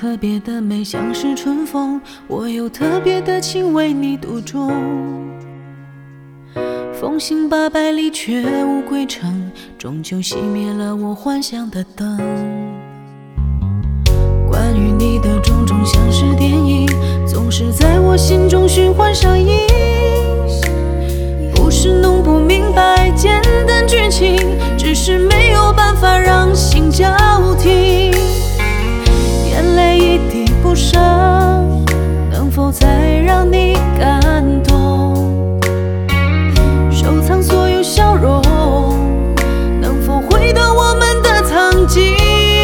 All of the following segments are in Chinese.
特别的美，像是春风，我有特别的情为你独钟。风行800里，却无归程，终究熄灭了我幻想的灯。关于你的种种，像是电影，总是在我心中循环上映。不是弄不明白简单剧情，只是没有办法让心交替。眼泪一滴不剩，能否再让你感动？收藏所有笑容，能否回到我们的曾经？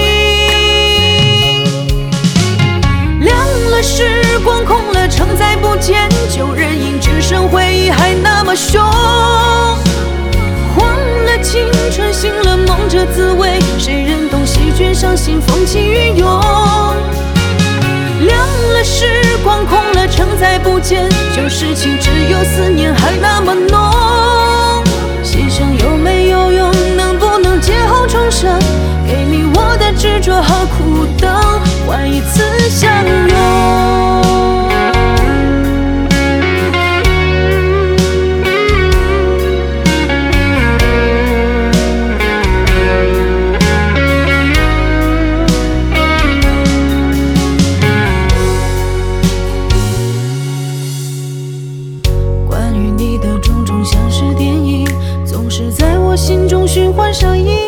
凉了时光，空了城，再不见旧人影，只剩回忆还那么凶。慌了青春，醒了梦，这滋味谁人懂？席卷伤心，风起云涌。凉了时光，空了城，再不见旧事情，只有思念还那么浓。牺牲有没有用？能不能劫后重生？给你我的执着和苦等，换一次相拥。心中循环上映，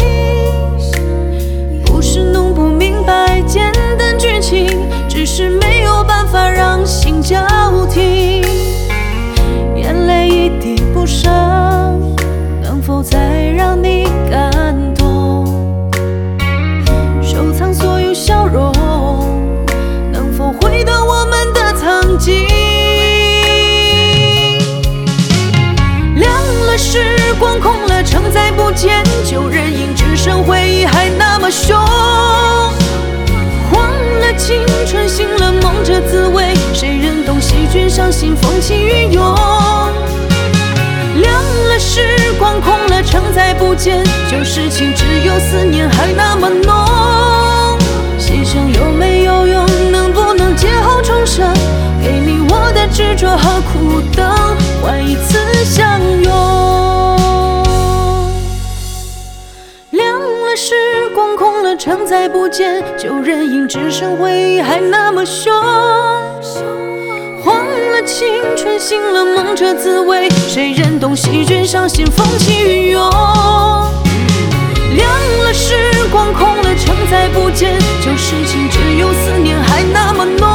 不是弄不明白简单剧情，只是没有办法让心交替。眼泪一滴不剩，能否再让你感动？收藏所有笑容，能否回到我们的曾经？凉了时光，空了城，再不见旧人影，只剩回忆还那么凶。慌了青春，醒了梦，这滋味谁人懂？席卷伤心，风起云涌。凉了时光，空了城，再不见旧事情，只有思念还那么浓。牺牲有没有用？能不能劫后重生？给你我的执着和苦等，换一次相拥。时光空了城，再不见旧人影，只剩回忆还那么凶。慌了青春，醒了梦，这滋味谁人懂？席卷伤心，风起云涌。凉了时光，空了城，再不见旧事情，只有思念还那么浓。